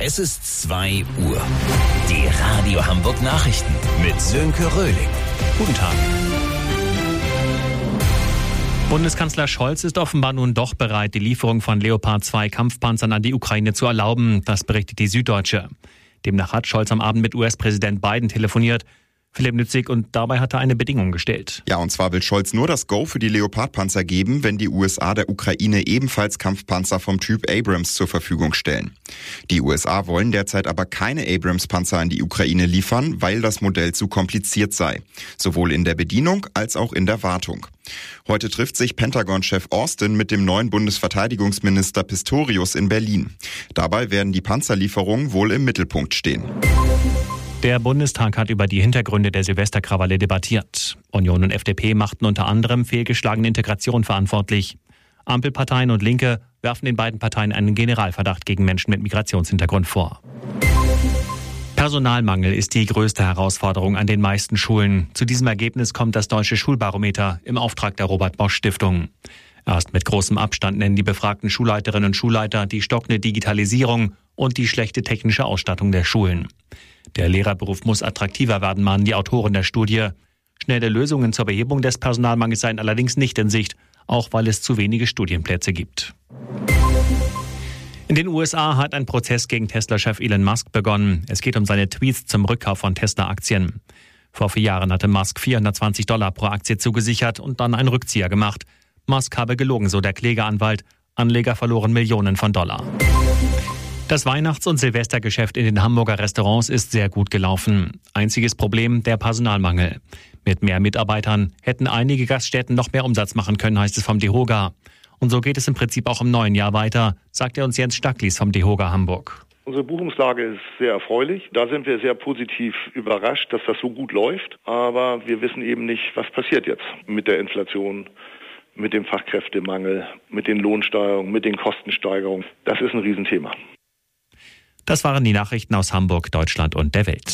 Es ist 2 Uhr. Die Radio Hamburg Nachrichten mit Sönke Röhling. Guten Tag. Bundeskanzler Scholz ist offenbar nun doch bereit, die Lieferung von Leopard 2 Kampfpanzern an die Ukraine zu erlauben. Das berichtet die Süddeutsche. Demnach hat Scholz am Abend mit US-Präsident Biden telefoniert. Philipp Nützig, und dabei hat er eine Bedingung gestellt. Ja, und zwar will Scholz nur das Go für die Leopard-Panzer geben, wenn die USA der Ukraine ebenfalls Kampfpanzer vom Typ Abrams zur Verfügung stellen. Die USA wollen derzeit aber keine Abrams-Panzer an die Ukraine liefern, weil das Modell zu kompliziert sei. Sowohl in der Bedienung als auch in der Wartung. Heute trifft sich Pentagon-Chef Austin mit dem neuen Bundesverteidigungsminister Pistorius in Berlin. Dabei werden die Panzerlieferungen wohl im Mittelpunkt stehen. Der Bundestag hat über die Hintergründe der Silvesterkrawalle debattiert. Union und FDP machten unter anderem fehlgeschlagene Integration verantwortlich. Ampelparteien und Linke werfen den beiden Parteien einen Generalverdacht gegen Menschen mit Migrationshintergrund vor. Personalmangel ist die größte Herausforderung an den meisten Schulen. Zu diesem Ergebnis kommt das Deutsche Schulbarometer im Auftrag der Robert-Bosch-Stiftung. Erst mit großem Abstand nennen die befragten Schulleiterinnen und Schulleiter die stockende Digitalisierung und die schlechte technische Ausstattung der Schulen. Der Lehrerberuf muss attraktiver werden, mahnen die Autoren der Studie. Schnelle Lösungen zur Behebung des Personalmangels seien allerdings nicht in Sicht, auch weil es zu wenige Studienplätze gibt. In den USA hat ein Prozess gegen Tesla-Chef Elon Musk begonnen. Es geht um seine Tweets zum Rückkauf von Tesla-Aktien. Vor 4 Jahren hatte Musk $420 pro Aktie zugesichert und dann einen Rückzieher gemacht. Musk habe gelogen, so der Klägeranwalt. Anleger verloren Millionen von Dollar. Das Weihnachts- und Silvestergeschäft in den Hamburger Restaurants ist sehr gut gelaufen. Einziges Problem, der Personalmangel. Mit mehr Mitarbeitern hätten einige Gaststätten noch mehr Umsatz machen können, heißt es vom DEHOGA. Und so geht es im Prinzip auch im neuen Jahr weiter, sagt uns Jens Stacklis vom DEHOGA Hamburg. Unsere Buchungslage ist sehr erfreulich. Da sind wir sehr positiv überrascht, dass das so gut läuft. Aber wir wissen eben nicht, was passiert jetzt mit der Inflation, mit dem Fachkräftemangel, mit den Lohnsteigerungen, mit den Kostensteigerungen. Das ist ein Riesenthema. Das waren die Nachrichten aus Hamburg, Deutschland und der Welt.